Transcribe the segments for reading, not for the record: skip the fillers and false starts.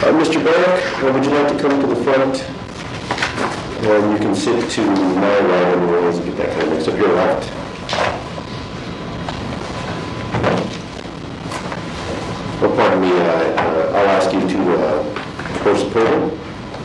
Mr. Barrick, would you like to come to the front? You can sit to my right and we'll get that kind of mixed up. Your left. Oh, pardon me, I'll ask you to approach the podium.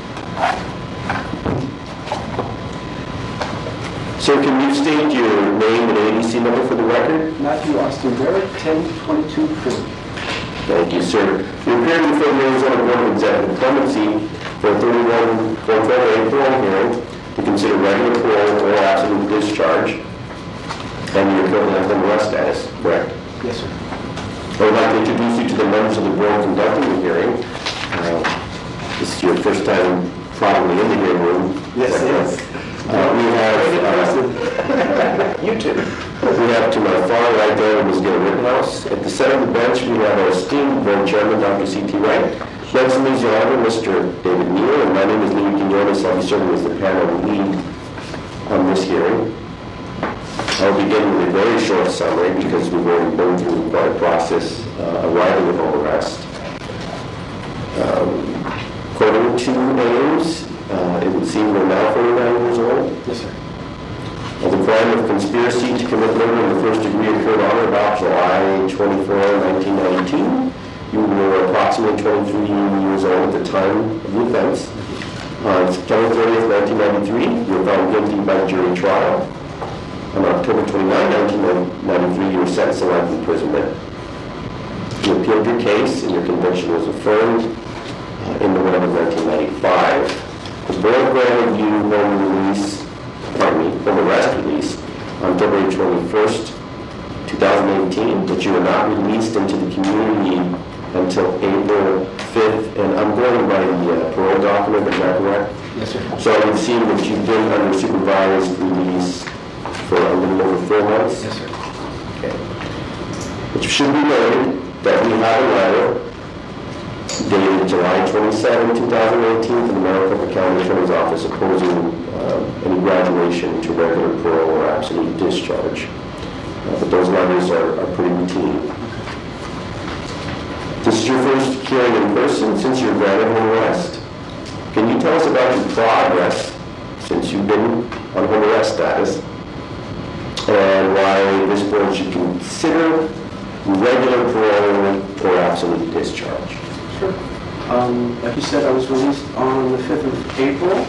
Sir, can you state your name and ADC number for the record? Matthew Austin Barrick, 1022 Ford. Thank you, sir. You appeared before the Arizona Board of Executive Clemency for a 31-412A parole hearing to consider regular parole or absolute discharge, and you're currently on arrest status, correct? Yes, sir. I would like to introduce you to the members of the board conducting the hearing. This is your first time probably in the hearing room. Yes, it is. You too. We have to my far right there Ms. Gail Rittenhouse. At the center of the bench, we have our esteemed board chairman, Dr. C.T. Wright. Next to me is your honor, Mr. David Neal, and my name is Lee Quinones. I'll be serving as the panel lead on this hearing. I'll begin with a very short summary because we've already been through quite a process arriving at home arrest. According to Ames, it would seem we're now 49 years old. Yes, sir. The crime of conspiracy to commit murder in the first degree occurred on or about July 24, 1992. You were approximately 23 years old at the time of the offense. On September 30th, 1993, you were found guilty by jury trial. On October 29, 1993, you were sentenced to life imprisonment. You appealed your case, and your conviction was affirmed in November 1995. The board granted you home arrest release on February 21st, 2018, but you were not released into the community until April 5th, and I'm going by the parole document, is that correct? Yes, sir. So I would see that you've been under supervised release for a little over 4 months? Yes, sir. Okay. It should be noted that we have a letter dated July 27, 2018 from the Maricopa County Attorney's Office opposing any graduation to regular parole or absolute discharge. But those letters are pretty routine. This is your first hearing in person since you're granted home arrest. Can you tell us about your progress since you've been on home arrest status and why this board should consider regular parole or absolute discharge? Sure. Like you said, I was released on the 5th of April.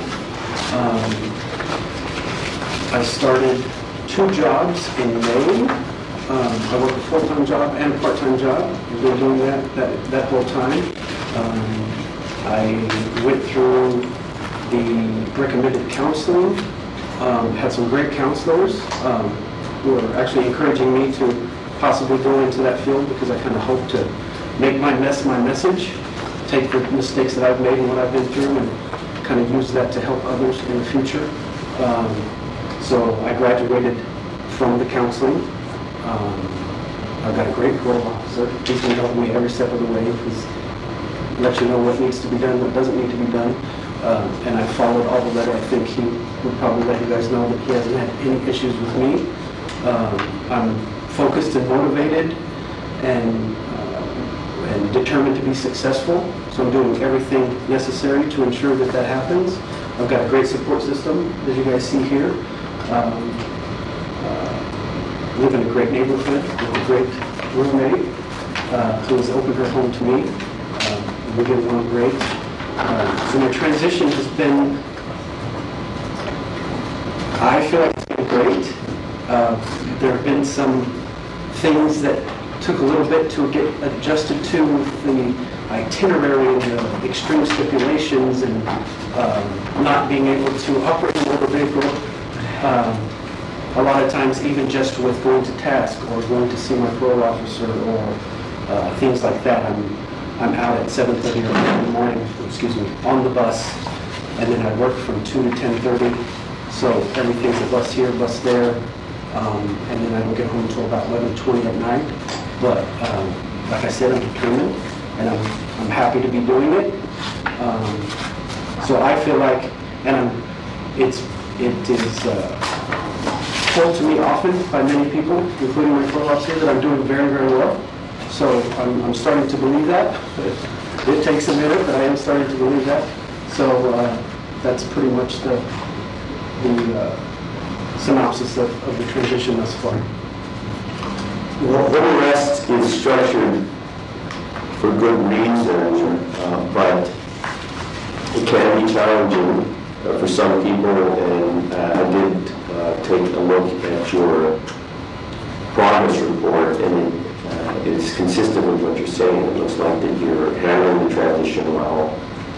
I started 2 jobs in May. I worked a full-time job and a part-time job. I've been doing that whole time. I went through the recommended counseling, had some great counselors who were actually encouraging me to possibly go into that field because I kind of hope to make my mess my message, take the mistakes that I've made and what I've been through and kind of use that to help others in the future. So I graduated from the counseling. I've got a great parole officer. He's been helping me every step of the way. He's let you know what needs to be done, what doesn't need to be done. And I followed all the letter. I think he would probably let you guys know that he hasn't had any issues with me. I'm focused and motivated and determined to be successful. So I'm doing everything necessary to ensure that that happens. I've got a great support system, as you guys see here. Live in a great neighborhood with a great roommate who has opened her home to me. We're getting along great. So my transition has been, I feel like it's been great. There have been some things that took a little bit to get adjusted to the itinerary and the extreme stipulations and not being able to operate a motor vehicle. A lot of times even just with going to task or going to see my parole officer or things like that, I'm out at 7:30 in the morning, on the bus, and then I work from 2 to 10:30. So everything's a bus here, bus there, and then I don't get home until about 11:20 at night. But like I said, I'm determined, and I'm happy to be doing it. So I feel like, and it is told to me often by many people, including my parole officer, that I'm doing very, very well. So I'm starting to believe that. It takes a minute, but I am starting to believe that. So that's pretty much the synopsis of the transition thus far. Well, the rest is structured for good reason, but it can be challenging for some people, and I did take a look at your progress report, and it's consistent with what you're saying. It looks like that you're handling the transition well.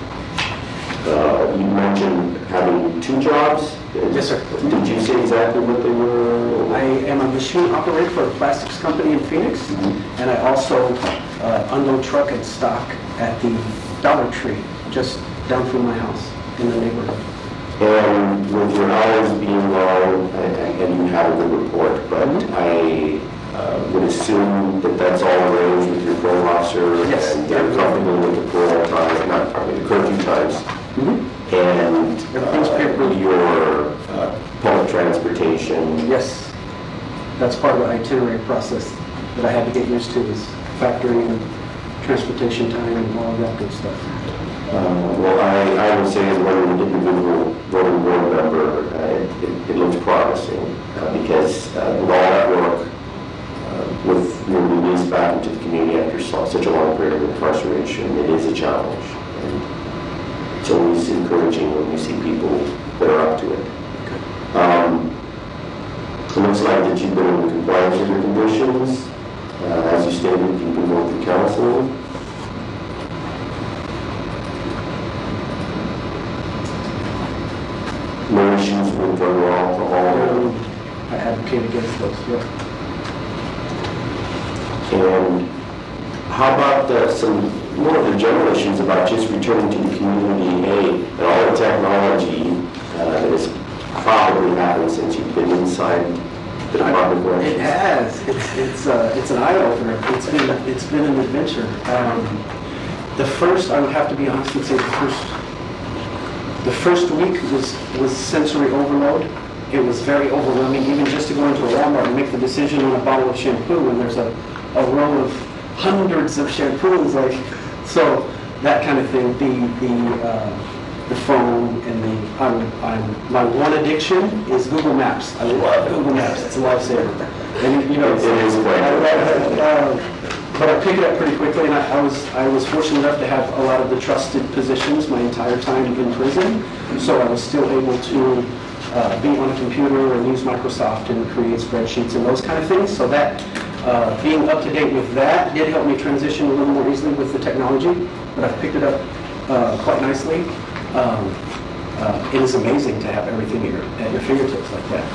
You mentioned having 2 jobs. Yes, sir. Did you say exactly what they were? I am a machine operator for a plastics company in Phoenix, and I also unload truck and stock at the Dollar Tree, just down from my house in the neighborhood. And with your hours being long, and you have a good report, but I would assume that that's all arranged with your parole officer, Yes. and they're comfortable with the parole time, not probably the curfew times, and Everything's paper. your public transportation. Yes, that's part of the itinerary process that I had to get used to, is factoring in transportation time and all of that good stuff. Well, I would say as one individual voting board member, it looks promising because with all that work, with your release back into the community after such a long period of incarceration, it is a challenge. And it's always encouraging when you see people that are up to it. It looks like that you've been in compliance with your conditions. As you stated, you've been going through counseling. No issues with drug or alcohol. I advocate against those, yeah. And how about some more of the general issues about just returning to the community aid and all the technology that has probably happened since you've been inside the Department of Corrections? It has. It's an eye-opener. It's been an adventure. The first, I would have to be honest and say, the first week was sensory overload. It was very overwhelming, even just to go into a Walmart and make the decision on a bottle of shampoo when there's a row of hundreds of shampoos, so that kind of thing. The phone and my one addiction is Google Maps. I love Google Maps. It's a lifesaver. And It is quite but I pick it up pretty quickly, and I was fortunate enough to have a lot of the trusted positions my entire time in prison, so I was still able to be on a computer and use Microsoft and create spreadsheets and those kind of things. So that being up to date with that did help me transition a little more easily with the technology, but I've picked it up quite nicely. It is amazing to have everything at your fingertips like that.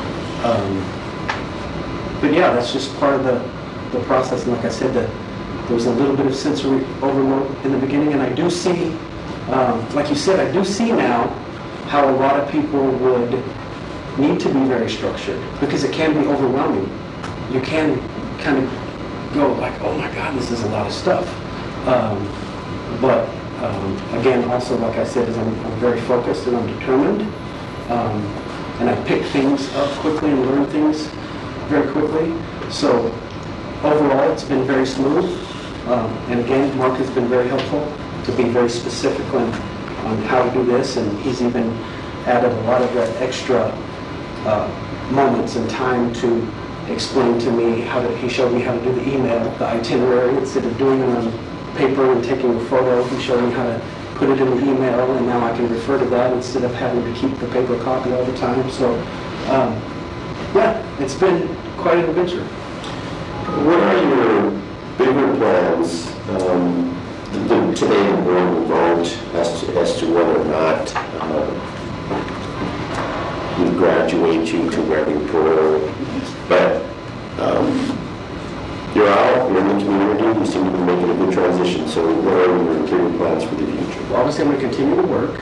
Yeah. But yeah, that's just part of the process. And like I said, there was a little bit of sensory overload in the beginning, and I do see, like you said, I do see now how a lot of people would need to be very structured, because it can be overwhelming. You can kind of go like, oh my God, this is a lot of stuff. But again, also, like I said, is I'm very focused and I'm determined. And I pick things up quickly and learn things very quickly. So overall, it's been very smooth. And again, Mark has been very helpful to be very specific on how to do this, and he's even added a lot of the extra moments and time to explain to me he showed me how to do the email, the itinerary, instead of doing it on paper and taking a photo. He showed me how to put it in the email, and now I can refer to that instead of having to keep the paper copy all the time. So, yeah, it's been quite an adventure. What are your bigger plans? Today the board will vote as to whether or not we graduate you to wearing parole. But you're out, you're in the community, you seem to be making a good transition. So what are your bigger plans for the future? Well, obviously I'm going to continue to work.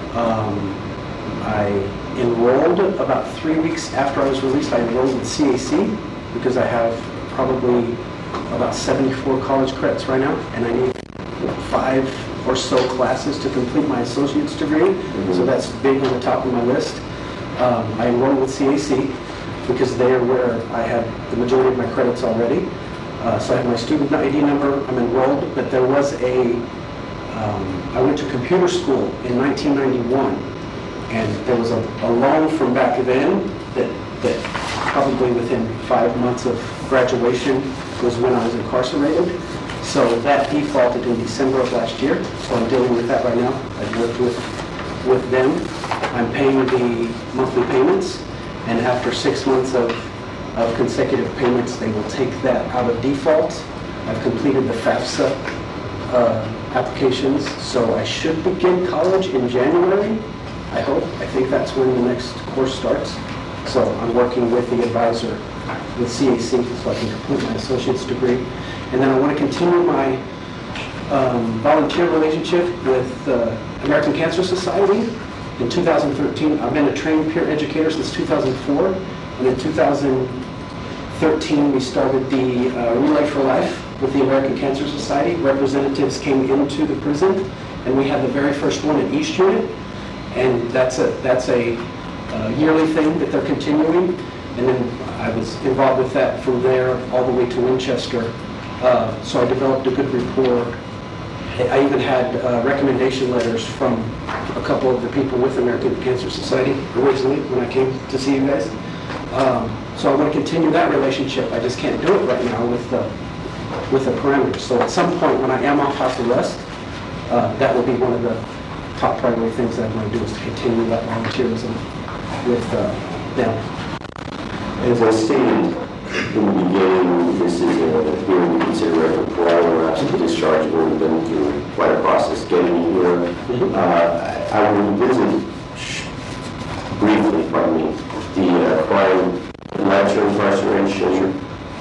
I enrolled about 3 weeks after I was released. I enrolled in CAC because I have probably about 74 college credits right now, and I need 5 or so classes to complete my associate's degree. So that's big on the top of my list. I enrolled with CAC because they are where I had the majority of my credits already. So I have my student ID number, I'm enrolled, but there was a I went to computer school in 1991, and there was a loan from back then that probably within 5 months of graduation was when I was incarcerated. So that defaulted in December of last year, so I'm dealing with that right now. I've worked with them. I'm paying the monthly payments, and after 6 months of consecutive payments, they will take that out of default. I've completed the FAFSA applications, so I should begin college in January, I hope. I think that's when the next course starts. So I'm working with the advisor with CAC so I can complete my associate's degree. And then I want to continue my volunteer relationship with the American Cancer Society. In 2013, I've been a trained peer educator since 2004, and in 2013 we started the Relay for Life with the American Cancer Society. Representatives came into the prison, and we had the very first one in East Unit, and that's a yearly thing that they're continuing. And then I was involved with that from there all the way to Winchester. So I developed a good rapport. I even had recommendation letters from a couple of the people with American Cancer Society originally when I came to see you guys. So I want to continue that relationship. I just can't do it right now with the parameters. So at some point when I am off house arrest, that will be one of the top priority things that I'm going to do, is to continue that volunteerism with them. As I stated in the beginning, this is a hearing we consider a parole or absolute discharge. We've been through quite a process getting you here. I will visit briefly, the crime lecture incarceration.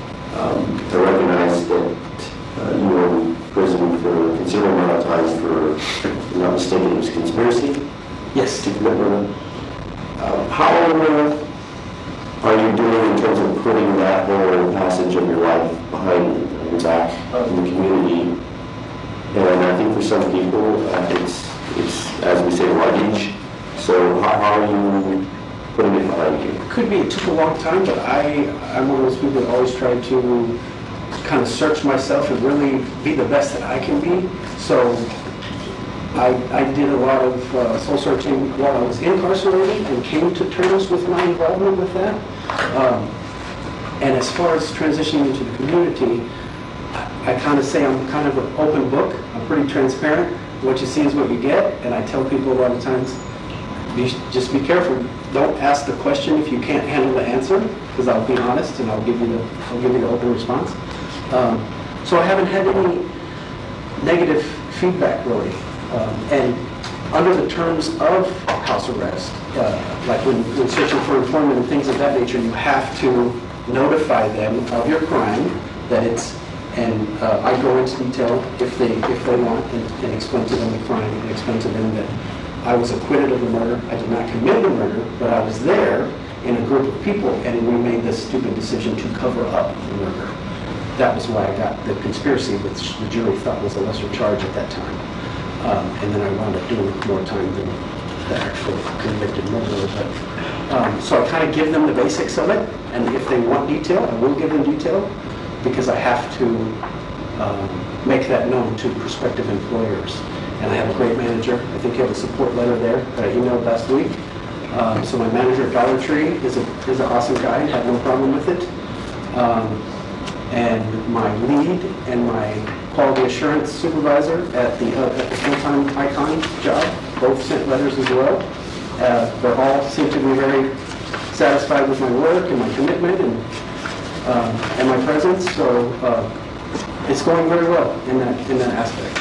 I recognize that you were in prison for a considerable amount of time for, if I'm not mistaken, it was conspiracy? Yes. To commit murder. How are you doing in terms of putting that whole passage of your life behind your back in the community? And I think for some people, it's as we say, luggage. So how are you putting it behind you? Could be. It took a long time, but I'm one of those people that always try to kind of search myself and really be the best that I can be. So I did a lot of soul searching while I was incarcerated and came to terms with my involvement with that. And as far as transitioning into the community, I kind of say I'm kind of an open book. I'm pretty transparent. What you see is what you get. And I tell people a lot of times, just be careful. Don't ask the question if you can't handle the answer, because I'll be honest and I'll give you the open response. So I haven't had any negative feedback really. And under the terms of house arrest, like when searching for employment and things of that nature, you have to notify them of your crime, that it's, and I go into detail if they want, and explain to them the crime, and explain to them that I was acquitted of the murder. I did not commit the murder, but I was there in a group of people, and we made this stupid decision to cover up the murder. That was why I got the conspiracy, which the jury thought was a lesser charge at that time. And then I wound up doing more time than the actual convicted murderer. But, so I kind of give them the basics of it, and if they want detail, I will give them detail, because I have to make that known to prospective employers. And I have a great manager. I think you have a support letter there that I emailed last week. So my manager at Dollar Tree is an awesome guy, had no problem with it. And my lead and my quality assurance supervisor at the full-time Icon job both sent letters as well. They all seem to be very satisfied with my work and my commitment and my presence. So it's going very well in that aspect.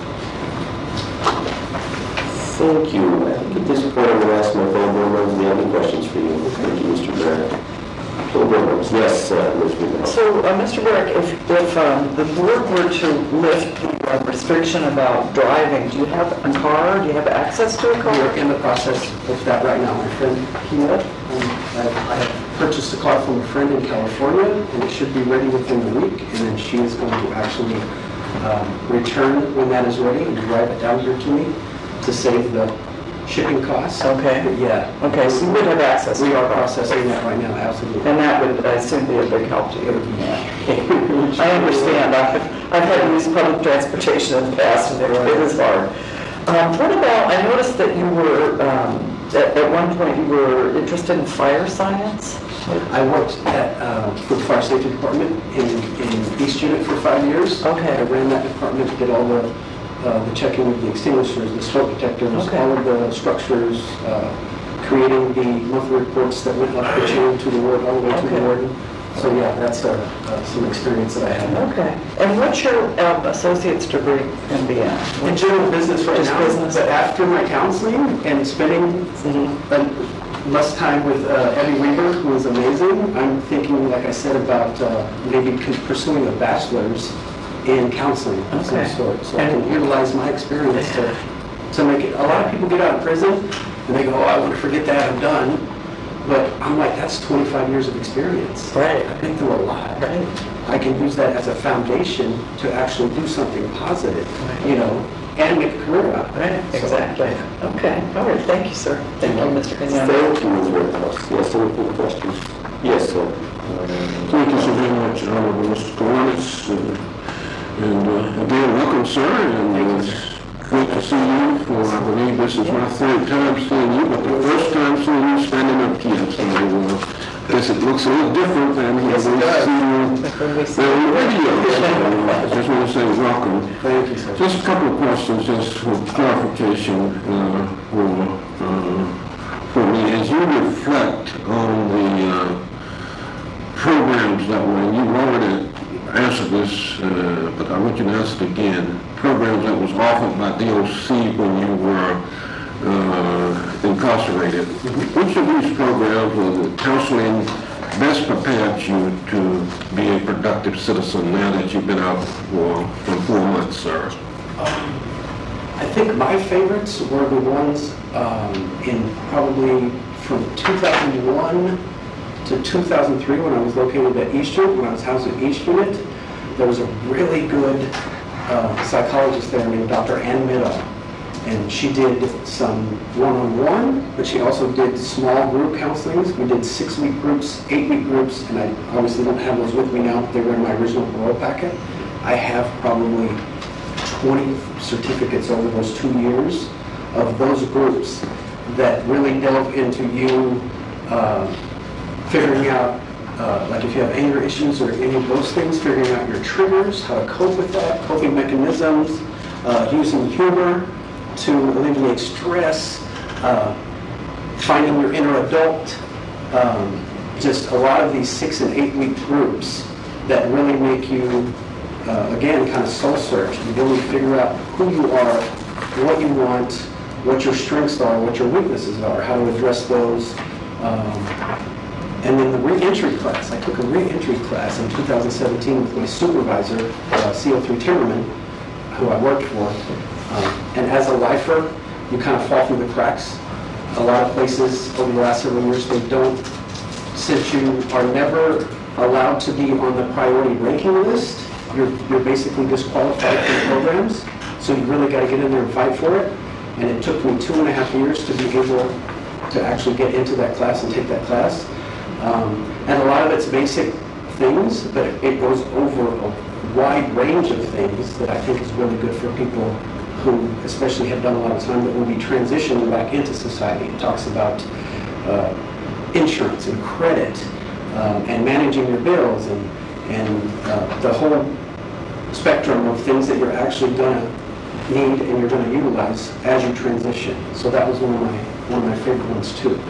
Thank you. I think at this point I'm going to ask my fellow board members if they have any questions for you. Thank you, Mr. Barrett. Fellow board members, yes, Ms. Rubin. So, Mr. Barrett, if the board were to lift the restriction about driving, do you have a car? Do you have access to a car? We're in the process of that right now. My friend Kina, I have purchased a car from a friend in California, and it should be ready within the week, and then she is going to actually return when that is ready and drive it down here to me to save the shipping costs. Okay. But yeah. Okay, so you would have access to We a are car. processing that right now, absolutely. And that would, I assume, be a big help to you. It would be I understand. I've had to use public transportation in the past, and it is hard. What about, I noticed that you were, at one point, you were interested in fire science? I worked for the fire safety department in East Unit for 5 years. Okay. I ran that department, did all the checking of the extinguishers, the smoke detectors, Okay. all of the structures, creating the monthly reports that went up the chain to the ward, all the way to the Okay. warden. So yeah, that's some experience that I have. Okay. And what's your associate's degree in BN? In general business right Just now, business. but after my counseling and spending less time with Eddie Weaver, who is amazing, I'm thinking, like I said, about maybe pursuing a bachelor's in counseling of some Okay. sort. So I can utilize my experience to make it. A lot of people get out of prison and they go, oh, I want to forget that, I'm done. But I'm like, that's 25 years of experience. Right. I've been through a lot. Right. I can use that as a foundation to actually do something positive, you know, and make a career out of it. Right, So, exactly. yeah. Okay, all right, thank you, sir. Thank you, Mr. Kenyon. Thank you, Ms. Rittenhouse. Yes, any further questions? Yes, sir. Thank you so very much, Honorable Mr. Corliss. And again, welcome, sir, and it's great to see you for, I believe this is my third time seeing you, but the first time seeing you standing up here. So I guess it looks a little different than when we see you on the radio. So I just want to say welcome. Thank you, sir. Just a couple of questions, just for clarification for me. As you reflect on the programs that were, you've already answered this, but I want you to answer it again. Programs that was offered by DOC when you were incarcerated. Which of these programs or the counseling best prepared you to be a productive citizen now that you've been out for 4 months, sir? I think my favorites were the ones in probably from 2001 to 2003 when I was located at East Unit, when I was housed at East Unit. There was a really good psychologist there named Dr. Ann Middow. And she did some one-on-one, but she also did small group counselings. We did 6-week groups, 8-week groups, and I obviously don't have those with me now, but they were in my original parole packet. I have probably 20 certificates over those 2 years of those groups that really delve into you figuring out, like if you have anger issues or any of those things, figuring out your triggers, how to cope with that, coping mechanisms, using humor to alleviate stress, finding your inner adult, just a lot of these 6 and 8 week groups that really make you, again, kind of soul search and really figure out who you are, what you want, what your strengths are, what your weaknesses are, how to address those. And then the re-entry class. I took a re-entry class in 2017 with my supervisor, CO3 Timmerman, who I worked for. And as a lifer, you kind of fall through the cracks. A lot of places over the last several years, they don't, since you are never allowed to be on the priority ranking list, you're basically disqualified from programs. So you really got to get in there and fight for it. And it took me 2.5 years to be able to actually get into that class and take that class. And a lot of it's basic things, but it goes over a wide range of things that I think is really good for people who especially have done a lot of time that will be transitioning back into society. It talks about insurance and credit and managing your bills and the whole spectrum of things that you're actually going to need and you're going to utilize as you transition. So that was one of my favorite ones too.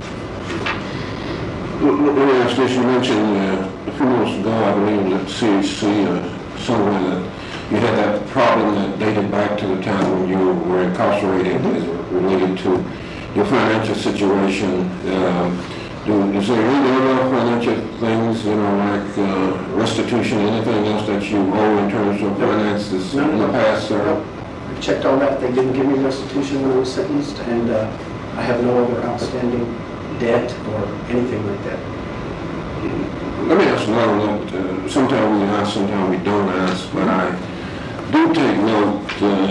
Let me ask this, you mentioned a few months ago, I believe, at CHC somewhere that you had that problem that dated back to the time when you were incarcerated as related to your financial situation. Is there any other financial things, like restitution, anything else that you owe in terms of finances in the past, sir? I checked all that. They didn't give me restitution when I was sentenced, and I have no other outstanding debt or anything like that. Let me ask another one. Sometimes we ask, sometimes we don't ask, but I do take note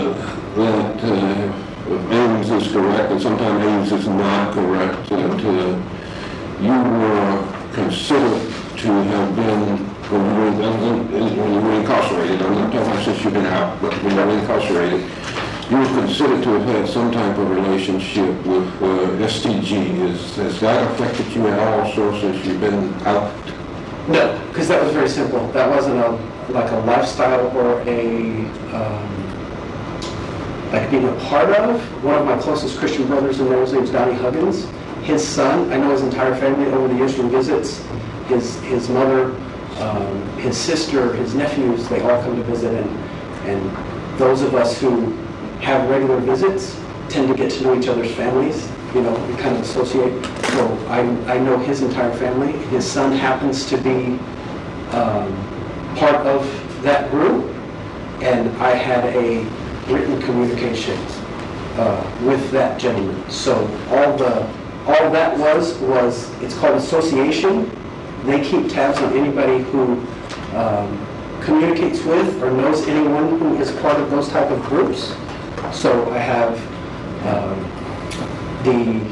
that Ames is correct and sometimes Ames is not correct. That you were considered to have been when you were incarcerated, I'm not talking about since you've been out, but when you were incarcerated, you were considered to have had some type of relationship with STG. Has that affected you at all, so since you've been out? No, because that was very simple. That wasn't like a lifestyle or like being a part of. One of my closest Christian brothers in there, his name's Donnie Huggins. His son, I know his entire family over the years from visits. His mother, his sister, his nephews, they all come to visit, and those of us who have regular visits tend to get to know each other's families. You know, we kind of associate. So I know his entire family. His son happens to be part of that group, and I had a written communication with that gentleman. So all that was it's called association. They keep tabs on anybody who communicates with or knows anyone who is part of those type of groups. So I have the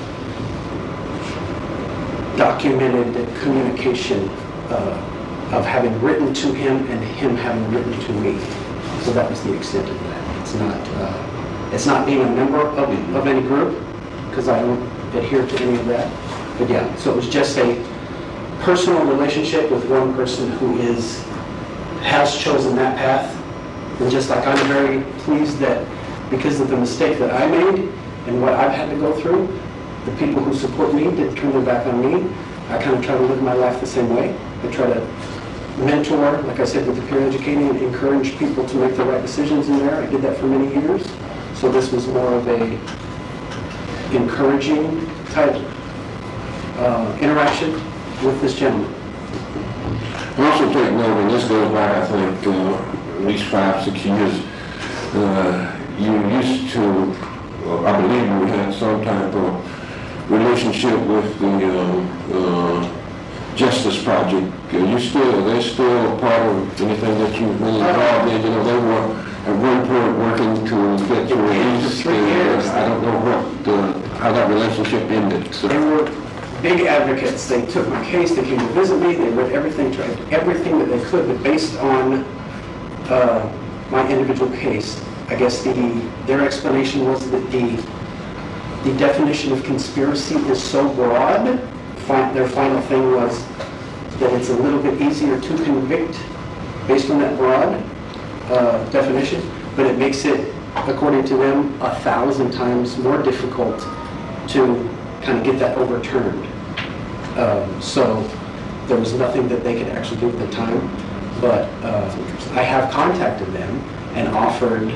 documented communication of having written to him and him having written to me. So that was the extent of that. It's not being a member of any group, because I don't adhere to any of that. But yeah, so it was just a personal relationship with one person who has chosen that path. And just like I'm very pleased that because of the mistake that I made and what I've had to go through, the people who support me didn't turn their back on me. I kind of try to live my life the same way. I try to mentor, like I said, with the peer educating, and encourage people to make the right decisions in there. I did that for many years. So this was more of a encouraging type interaction with this gentleman. Also take note, and this goes back, I think, at least 5-6 years, you used to, I believe you had some type of relationship with the Justice Project. Are they still a part of anything that you've been involved in? You know, they were at one point working to get you released. 3 years. I don't know how that relationship ended. So. They were big advocates. They took my case, they came to visit me, they read everything, tried everything that they could, but based on my individual case, I guess their explanation was that the definition of conspiracy is so broad. Their final thing was that it's a little bit easier to convict based on that broad definition, but it makes it, according to them, 1,000 times more difficult to kind of get that overturned. So there was nothing that they could actually do at the time, but I have contacted them and offered,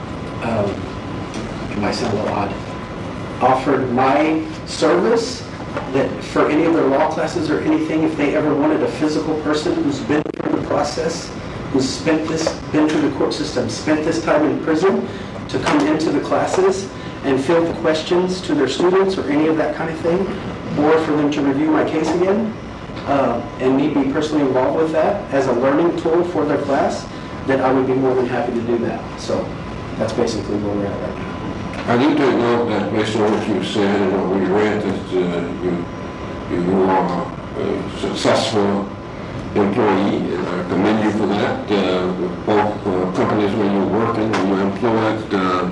it might sound a little odd, offered my service that for any of their law classes or anything, if they ever wanted a physical person who's been through the process, who's been through the court system, spent this time in prison, to come into the classes and field the questions to their students or any of that kind of thing, or for them to review my case again, and me be personally involved with that as a learning tool for their class, then I would be more than happy to do that. So that's basically where we're at right now. I do take note that based on what you said and what we read, that you are a successful employee, and I commend you for that. Both companies where you're working, where you're employed,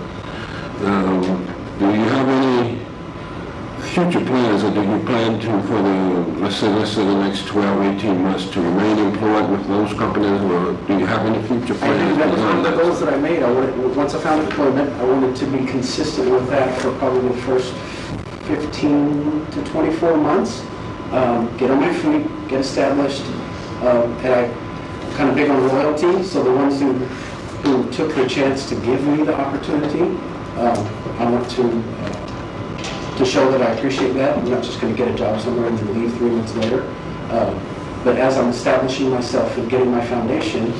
do you have any future plans, or do you plan to, for let's say the next 12, 18 months, to remain employed with those companies, or do you have any future I plans? think that was one of the goals that I made. Once I found employment, I wanted to be consistent with that for probably the first 15 to 24 months. Get on my feet, get established, and I'm kind of big on loyalty, so the ones who took the chance to give me the opportunity, I want to show that I appreciate that. I'm not just going to get a job somewhere and then leave 3 months later. But as I'm establishing myself and getting my foundation,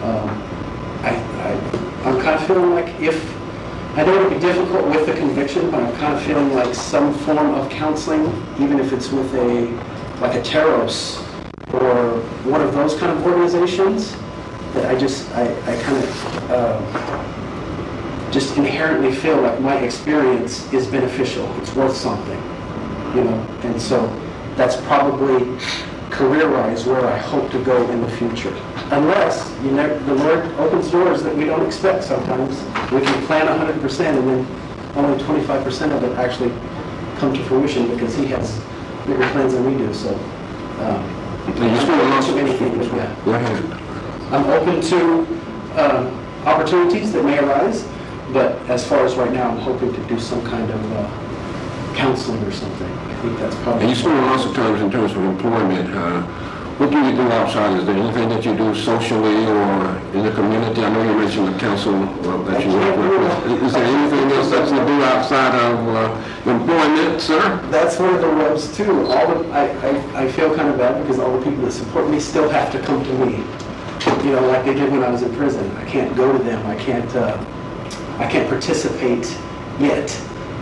I'm kind of feeling like I know it'll be difficult with the conviction, but I'm kind of feeling like some form of counseling, even if it's with like a Teros or one of those kind of organizations, that I kind of just inherently feel like my experience is beneficial. It's worth something, you know. And so that's probably career-wise where I hope to go in the future. Unless the Lord opens doors that we don't expect sometimes. We can plan 100% and then only 25% of it actually come to fruition because He has bigger plans than we do. So I'm open to anything. Go ahead. I'm open to opportunities that may arise, but as far as right now, I'm hoping to do some kind of counseling or something. I think that's probably... And you spend lots of times in terms of employment. What do you do outside? Is there anything that you do socially or in the community? I know you mentioned the council that you work with. Is there anything else that you do outside of employment, sir? That's one of the rubs too. I feel kind of bad because all the people that support me still have to come to me. You know, like they did when I was in prison. I can't go to them. I can't participate yet.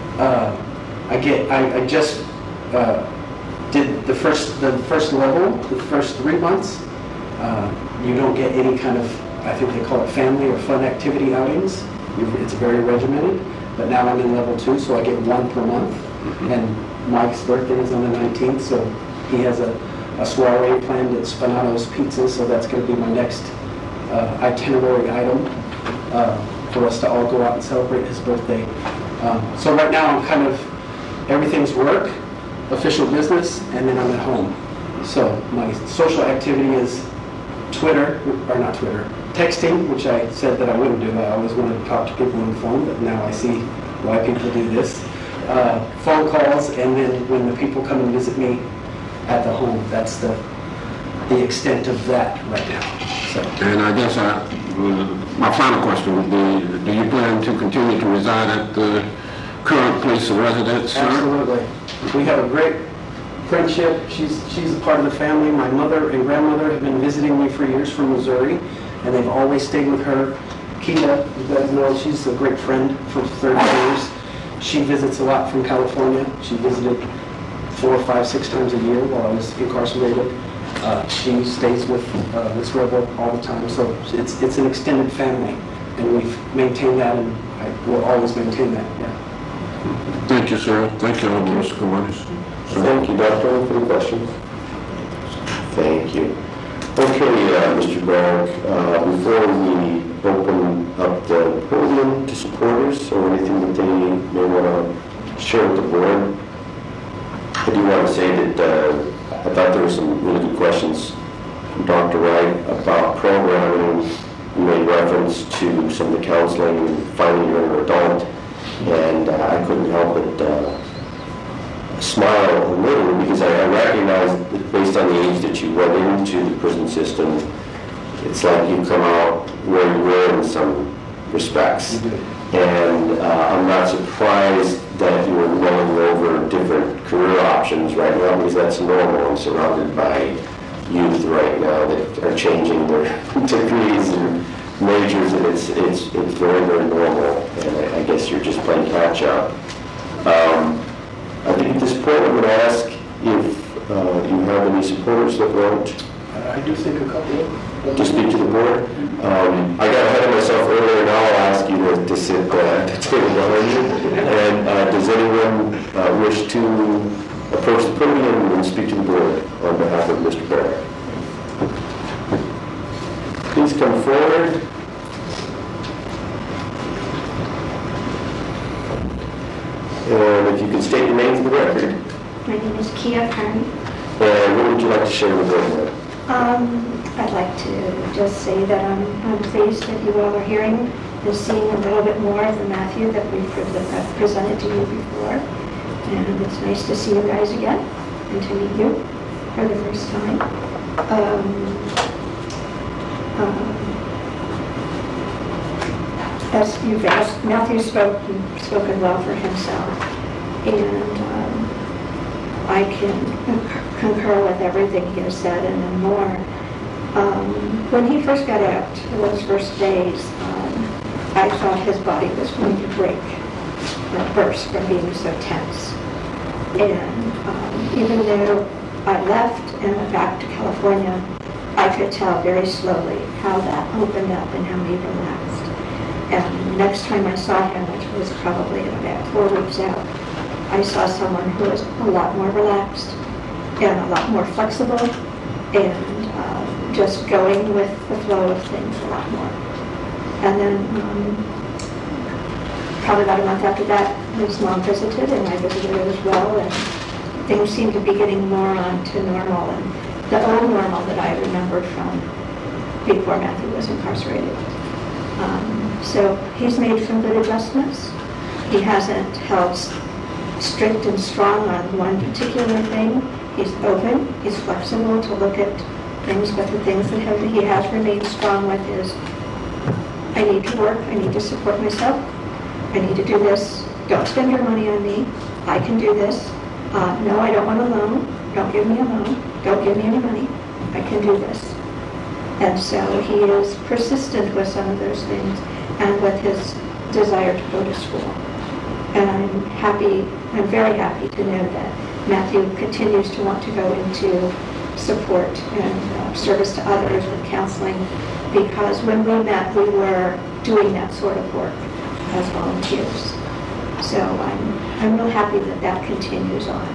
I just did the first level, the first 3 months. You don't get any kind of, I think they call it family or fun activity outings. It's very regimented. But now I'm in level 2, so I get 1 per month. And Mike's birthday is on the 19th, so he has a soiree planned at Spanato's Pizza, so that's going to be my next itinerary item for us to all go out and celebrate his birthday. So right now I'm kind of, everything's work, official business, and then I'm at home. So my social activity is texting, which I said that I wouldn't do. I always wanted to talk to people on the phone, but now I see why people do this. Phone calls, and then when the people come and visit me at the home, that's the extent of that right now. So. And I guess my final question would be, do you plan to continue to reside at the current place of residence, sir? Absolutely. We have a great friendship. She's a part of the family. My mother and grandmother have been visiting me for years from Missouri, and they've always stayed with her. Keita, you guys know, she's a great friend for 30 years. She visits a lot from California. She visited 4, 5, 6 times a year while I was incarcerated. She stays with Miss Rebel all the time, so it's an extended family, and we've maintained that, and I will always maintain that. Yeah. Thank you, sir. Thank you, Mr. Kamanis. Thank you, Doctor. Any questions? Thank you. Okay, Mr. Barrick, before we open up the podium to supporters or anything that they may want to share with the board, I do want to say that I thought there were some really good questions from Dr. Wright about programming. You made reference to some of the counseling and finding your inner adult, and I couldn't help but smile a little because I recognize that based on the age that you went into the prison system, it's like you come out where you were in some respects. And I'm not surprised that you're rolling over different career options right now because that's normal. I'm surrounded by youth right now that are changing their degrees and majors, and it's very, very normal. And I guess you're just playing catch up. I think at this point I would ask if you have any supporters that want I do think a couple to speak to the board. I got ahead of myself earlier, now I'll ask you to sit at the table behind you. And does anyone wish to approach the podium and speak to the board on behalf of Mr. Barrett? Please come forward. And if you can state your name for the record. My name is Kia Carney. And what would you like to share with the board? I'd like to just say that I'm pleased that you all are hearing and seeing a little bit more of the Matthew that we've presented to you before. And it's nice to see you guys again and to meet you for the first time. As you've asked, Matthew's spoken well for himself. And I can concur with everything he has said and then more. When he first got out, those first days, I thought his body was going to break or burst from being so tense. And even though I left and went back to California, I could tell very slowly how that opened up and how he relaxed. And the next time I saw him, which was probably about 4 weeks out, I saw someone who was a lot more relaxed and a lot more flexible and just going with the flow of things a lot more. And then probably about a month after that, his mom visited, and I visited her as well, and things seemed to be getting more on to normal, and the old normal that I remembered from before Matthew was incarcerated. So he's made some good adjustments. He hasn't held strict and strong on one particular thing. He's open, he's flexible to look at things, but the things that he has remained strong with is, I need to work, I need to support myself, I need to do this, don't spend your money on me, I can do this, no, I don't want a loan, don't give me a loan, don't give me any money, I can do this. And so he is persistent with some of those things and with his desire to go to school. And I'm very happy to know that Matthew continues to want to go into support and service to others and counseling, because when we met, we were doing that sort of work as volunteers. So I'm real happy that that continues on.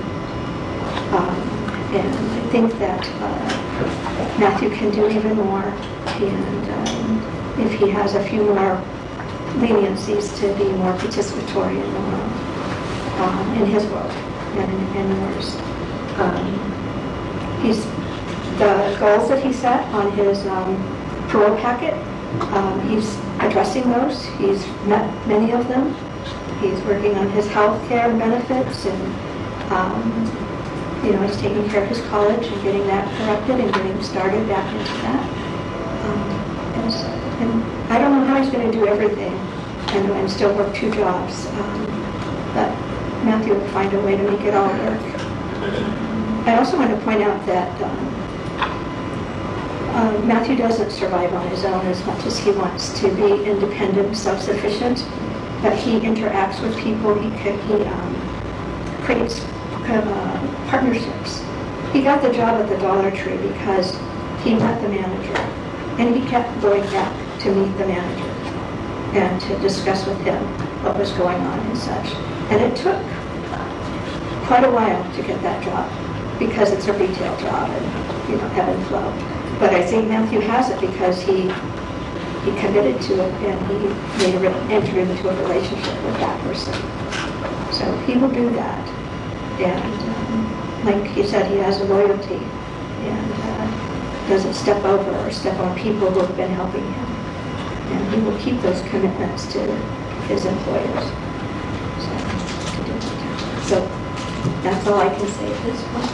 And I think that Matthew can do even more, and if he has a few more leniencies to be more participatory in the world, in his world and in yours. The goals that he set on his parole packet, he's addressing those. He's met many of them. He's working on his health care benefits, and he's taking care of his college and getting that corrected and getting started back into that. And I don't know how he's going to do everything and still work 2 jobs, but Matthew will find a way to make it all work. I also want to point out that Matthew doesn't survive on his own as much as he wants to be independent, self-sufficient, but he interacts with people. He creates partnerships. He got the job at the Dollar Tree because he met the manager, and he kept going back to meet the manager and to discuss with him what was going on and such. And it took quite a while to get that job because it's a retail job and, ebb and flow. But I think Matthew has it because he committed to it, and he entered into a relationship with that person. So he will do that. And like he said, he has a loyalty and doesn't step over or step on people who have been helping him. And he will keep those commitments to his employers. So that's all I can say at this point.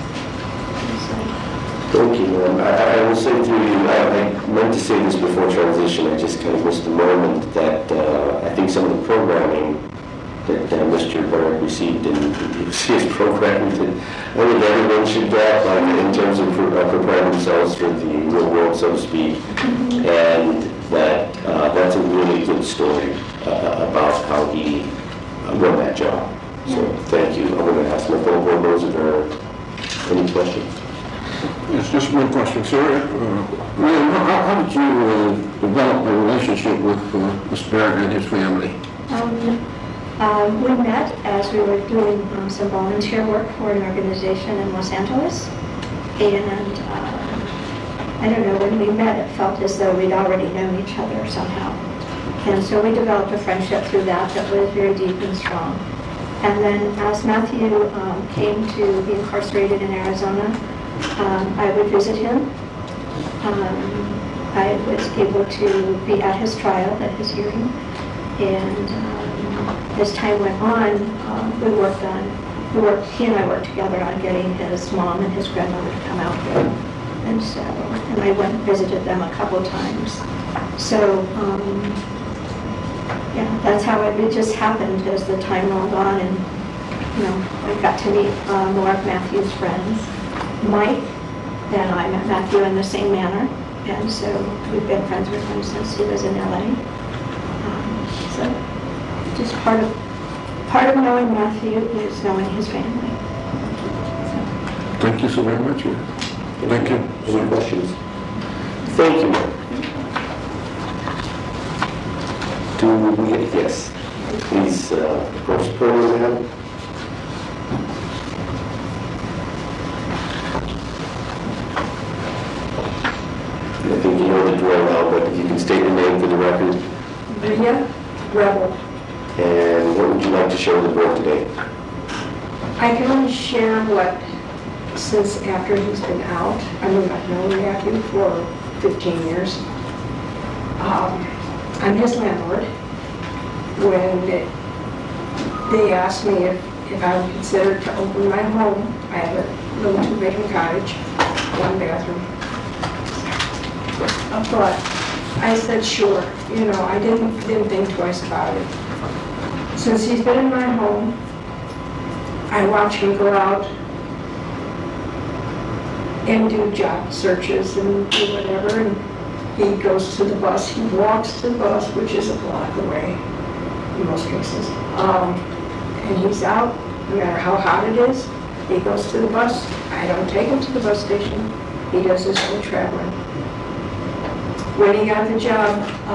Thank you, ma'am. I will say to you, I meant to say this before transition, I just kind of missed the moment that I think some of the programming that Mr. Barrett received in his programming that I think everyone should get, like in terms of preparing themselves for the real world, so to speak, and that that's a really good story about how he won that job. So thank you. I'm going to ask my fellow board members if there are any questions. Yes, just one question, sir. Ma'am, how did you develop a relationship with Mr. Barrett and his family? We met as we were doing some volunteer work for an organization in Los Angeles, and I don't know, when we met it felt as though we'd already known each other somehow. And so we developed a friendship through that was very deep and strong. And then as Matthew came to be incarcerated in Arizona, I would visit him. I was able to be at his trial, at his hearing, and as time went on, he and I worked together on getting his mom and his grandmother to come out here. And I went and visited them a couple times. So, that's how it just happened as the time rolled on, and, I got to meet more of Matthew's friends. Mike, and I met Matthew in the same manner, and so we've been friends with him since he was in LA. So just part of knowing Matthew is knowing his family. Thank you so very much. Thank you. Any questions? Thank you. Yes. Please approach the podium, ma'am. before the board today? I can only share what, since after he's been out, I've known Matthew for 15 years. I'm his landlord. When they asked me if I would consider to open my home, I have a little 2-bedroom cottage, 1 bathroom. But I said, sure, you know, I didn't think twice about it. Since he's been in my home, I watch him go out and do job searches and do whatever, and he goes to the bus, he walks to the bus, which is a block away in most cases. And he's out, no matter how hot it is, he goes to the bus. I don't take him to the bus station, he does his own traveling. When he got the job,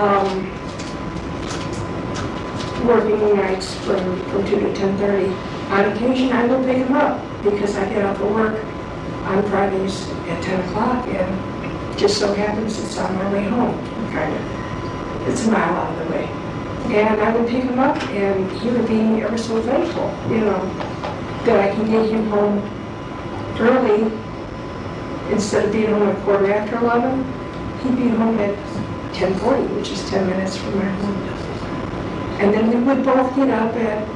working nights from 2 to 10:30, on occasion I will pick him up because I get off of work on Fridays at 10 o'clock, and just so happens it's on my way home, kind of. It's a mile out of the way. And I would pick him up, and he would be ever so thankful, you know, that I can get him home early instead of being home at 11:15. He'd be home at 10:40, which is 10 minutes from my home. And then we would both get up at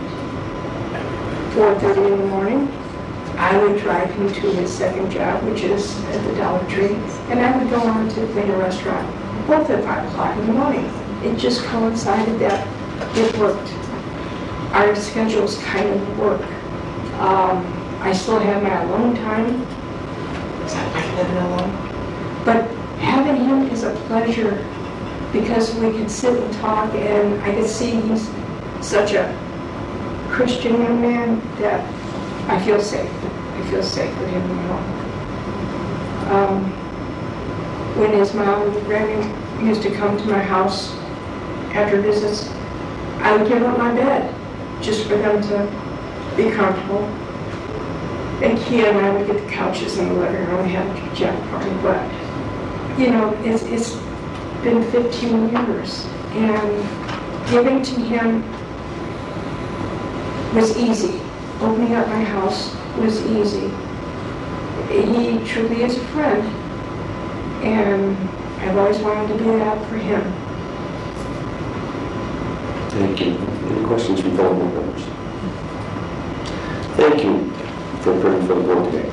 4:30 in the morning. I would drive him to his second job, which is at the Dollar Tree, and I would go on to clean a restaurant, both at 5 o'clock in the morning. It just coincided that it worked. Our schedules kind of work. I still have my alone time, because I like living alone. But having him is a pleasure because we can sit and talk, and I can see he's such a Christian young man that I feel safe. I feel safe with him in my home. When his mom and Granny used to come to my house after visits, I would give up my bed just for them to be comfortable. And Kia and I would get the couches in the living room. We had a jack party, but you know, it's been 15 years, and giving to him was easy. Opening up my house was easy. He truly is a friend, and I've always wanted to be that for him. Thank you. Any questions from fellow board members? Thank you for appearing for the board today.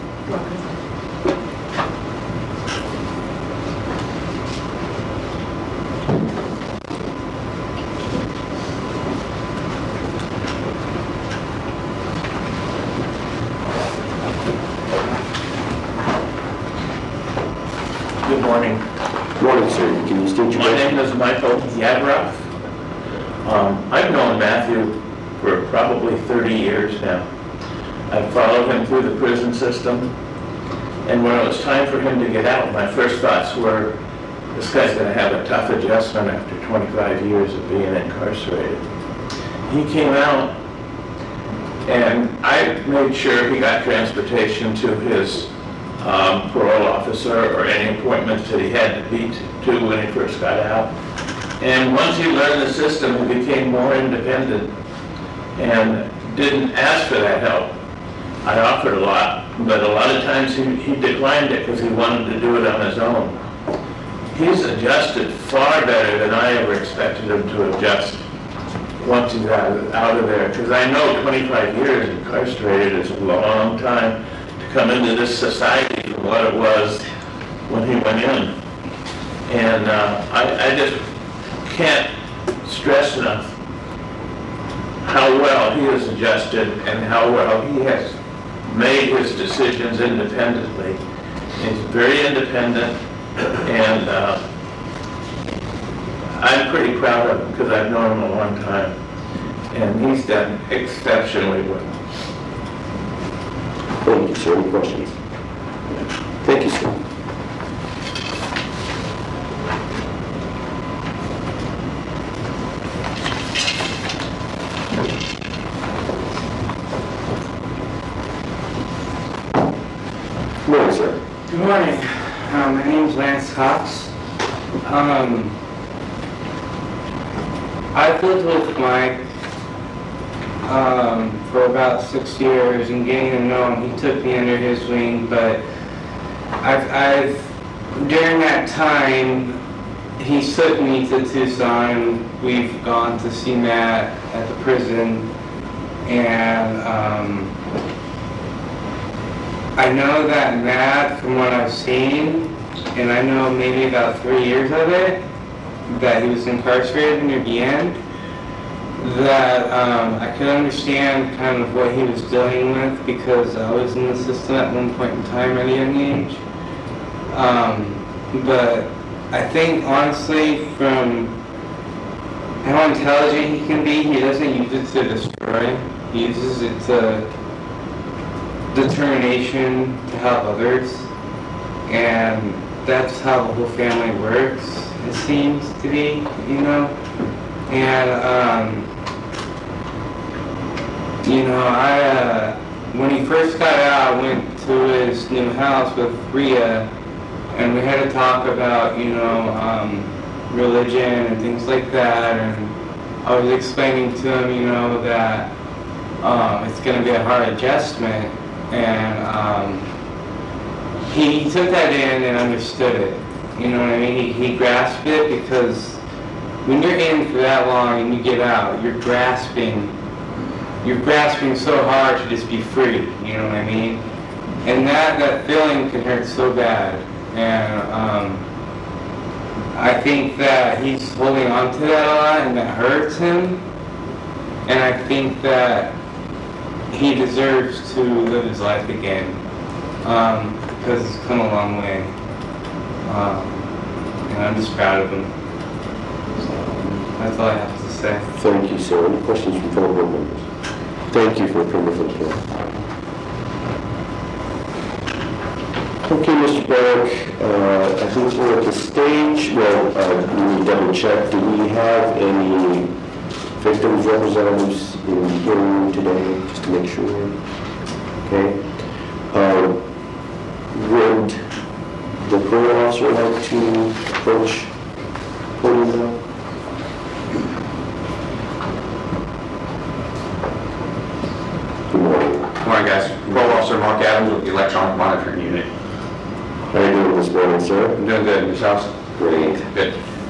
Good morning. Good morning, sir. Can you state your My name? name is Michael Yadroff. I've known Matthew for probably 30 years now. I've followed him through the prison system, and when it was time for him to get out, my first thoughts were, this guy's going to have a tough adjustment after 25 years of being incarcerated. He came out, and I made sure he got transportation to his parole officer or any appointments that he had to be to when he first got out. And once he learned the system, he became more independent and didn't ask for that help. I offered a lot, but a lot of times he declined it because he wanted to do it on his own. He's adjusted far better than I ever expected him to adjust once he's out of there, because I know 25 years incarcerated is a long time to come into this society from what it was when he went in. And I just can't stress enough how well he has adjusted and how well he has made his decisions independently. He's very independent, and I'm pretty proud of him because I've known him a long time, and he's done exceptionally well. Thank you, sir. Any questions? Thank you, sir. Good morning, sir. Good morning. My name's Lance Cox. I've lived with Mike for about 6 years and getting to know him. He took me under his wing, but during that time, he took me to Tucson. We've gone to see Matt at the prison, and I know that Matt, from what I've seen, and I know maybe about 3 years of it, that he was incarcerated near the end, that I could understand kind of what he was dealing with because I was in the system at one point in time at a young age. But I think honestly, from how intelligent he can be, he doesn't use it to destroy. He uses it to determination to help others, and that's how the whole family works, it seems to be, you know. And you know, when he first got out, I went to his new house with Rhea, and we had to talk about, you know, religion and things like that, and I was explaining to him, you know, that it's going to be a hard adjustment, and he took that in and understood it, you know what I mean? He grasped it, because when you're in for that long and you get out, you're grasping so hard to just be free, you know what I mean? And that feeling can hurt so bad. And I think that he's holding on to that a lot, and that hurts him. And I think that he deserves to live his life again, because he's come a long way. And I'm just proud of him. So that's all I have to say. Thank you, sir. Any questions from fellow board members? Thank you for appearing for the floor. Okay, Mr. Barrick, I think we're at the stage. Well, we need to double check. Do we have any victims representatives in the hearing today, just to make sure? Okay. Would the parole officer like to approach podium now? Good morning. Good morning, guys. Parole Officer Mark Adams with the Electronic Monitoring Unit. How are you doing this morning, sir? I'm doing good. Yourselves? Great. Good.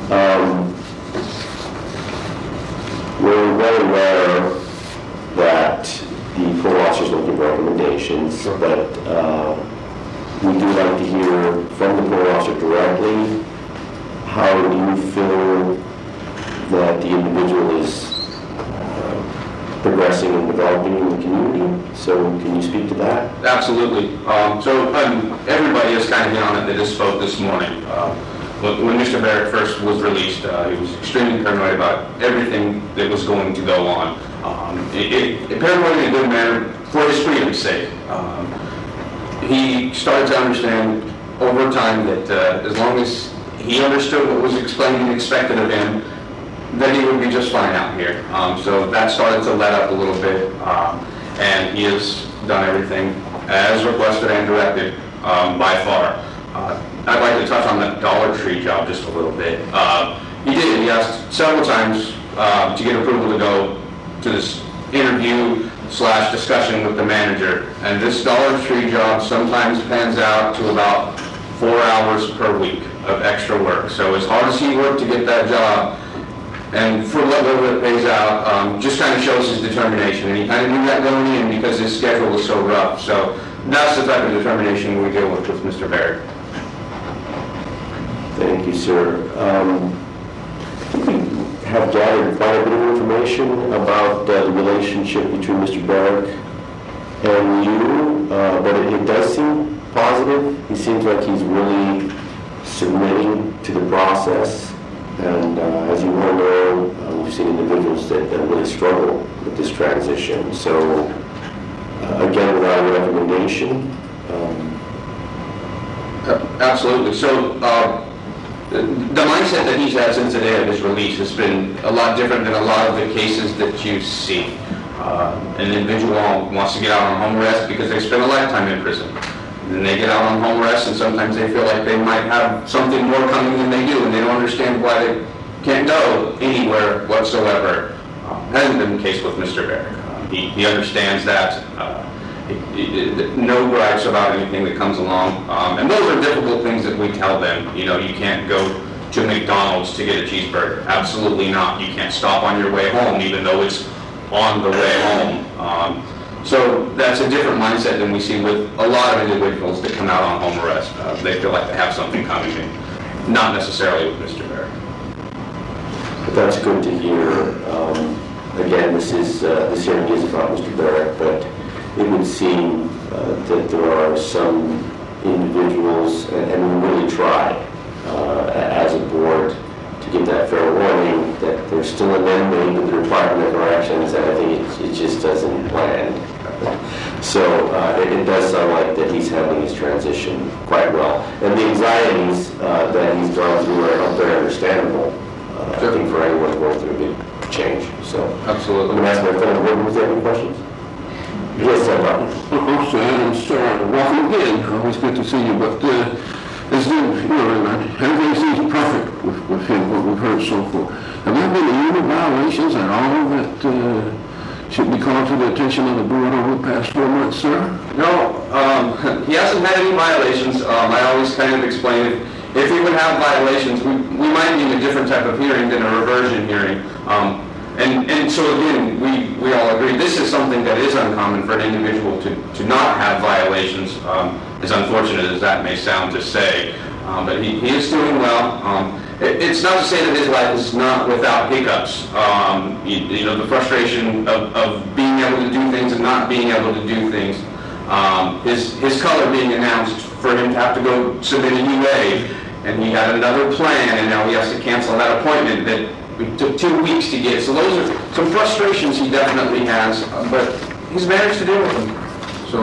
We're well aware that the parole officers will give recommendations, but we do like to hear from the parole officer directly. How do you feel that the individual is progressing and developing in the community? So can you speak to that? Absolutely. Everybody has kind of hit on it that just spoke this morning. When Mr. Barrett first was released, he was extremely paranoid about everything that was going to go on. Paranoid in a good manner for his freedom's sake. He started to understand over time that as long as he understood what was explained and expected of him, that he would be just fine out here. So that started to let up a little bit, and he has done everything as requested and directed by far. I'd like to touch on that Dollar Tree job just a little bit. He did. He asked several times to get approval to go to this interview / discussion with the manager. And this Dollar Tree job sometimes pans out to about 4 hours per week of extra work. So as hard as he worked to get that job, and for what little it pays out, just kind of shows his determination. And he kind of knew that going in because his schedule was so rough. So that's the type of determination we deal with Mr. Barrett. Thank you, sir. I think we have gathered quite a bit of information about the relationship between Mr. Barrick and you, but it does seem positive. He seems like he's really submitting to the process. And as you all know, we've seen individuals that really struggle with this transition. So, again, without a recommendation. Absolutely. So, the mindset that he's had since the day of his release has been a lot different than a lot of the cases that you see. An individual wants to get out on home arrest because they spent a lifetime in prison. Then they get out on home arrest, and sometimes they feel like they might have something more coming than they do, and they don't understand why they can't go anywhere whatsoever. Hasn't been the case with Mr. Barrett. He understands that. No gripes about anything that comes along. And those are difficult things that we tell them. You know, you can't go to McDonald's to get a cheeseburger. Absolutely not. You can't stop on your way home, even though it's on the way home. So that's a different mindset than we see with a lot of individuals that come out on home arrest. They feel like they have something coming in. Not necessarily with Mr. Barrett. But that's good to hear. Again, this hearing is about Mr. Barrett, but it would seem that there are some individuals, and we really try as a board to give that fair warning that there's still an inmate with the Department of Corrections, and I think it just doesn't land. So it does sound like that he's handling his transition quite well. And the anxieties that he's gone through are very understandable, I think, for anyone going through a big change. So Absolutely. I'm going to ask my fellow board members if they have any questions. Yes, sir, Martin. Also, Adam, welcome again. Always good to see you. But as everything seems perfect with him, what we've heard so far. Have there been any violations at all that should be called to the attention of the board over the past 4 months, sir? No, he hasn't had any violations. I always kind of explain it. If he would have violations, we might need a different type of hearing than a reversion hearing. And so again, we all agree this is something that is uncommon for an individual to not have violations, as unfortunate as that may sound to say. But he is doing well. It's not to say that his life is not without hiccups. The frustration of being able to do things and not being able to do things. His color being announced for him to have to go submit a UA, and he had another plan, and now he has to cancel that appointment that it took 2 weeks to get. So those are some frustrations he definitely has, but he's managed to deal with them. So.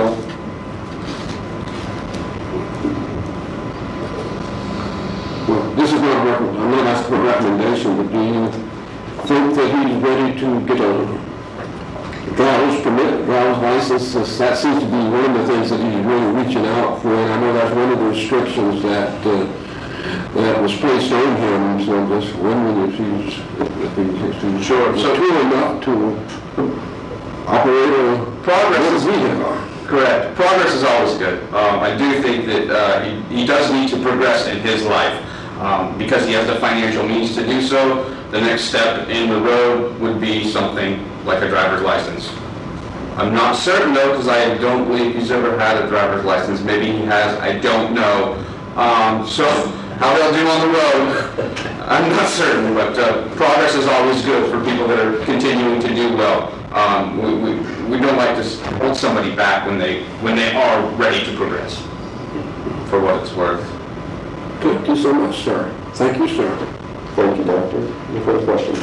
Well, this is not I'm not asking for a recommendation, but do you think that he's ready to get a driver's permit, driver's license? That seems to be one of the things that he's really reaching out for, and I know that's one of the restrictions that was placed on him. So I'm just wondering if he's Sure. So true enough to operate a progress vehicle. Correct. Progress is always good. I do think that he does need to progress in his life because he has the financial means to do so. The next step in the road would be something like a driver's license. I'm not certain though, because I don't believe he's ever had a driver's license. Maybe he has. I don't know. So how they'll do on the road, I'm not certain. But progress is always good for people that are continuing to do well. We don't like to hold somebody back when they are ready to progress, for what it's worth. Thank you so much, sir. Thank you, sir. Thank you, Doctor. Any further questions?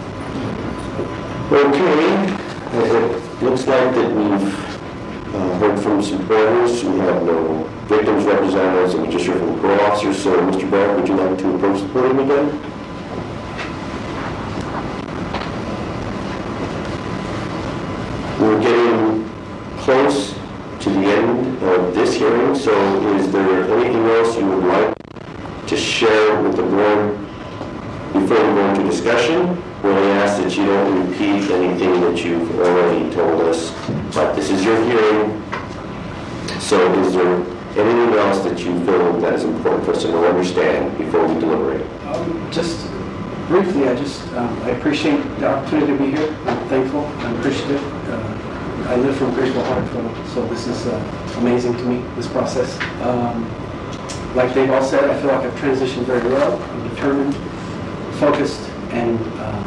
Okay, it looks like that we've heard from supporters. We have no victims representatives, and we just heard from the parole officers. So, Mr. Barrett, would you like to approach the podium again? We're getting close to the end of this hearing, so is there anything else you would like to share with the board before we go into discussion? We're going to ask that you don't repeat anything that you've already told us, but this is your hearing, so is there anything else that you feel that is important for us to understand before we deliberate? Just briefly, I appreciate the opportunity to be here. I'm thankful. I'm appreciative. I live from grateful heart, so this is amazing to me, this process. Like they've all said, I feel like I've transitioned very well. I'm determined, focused, and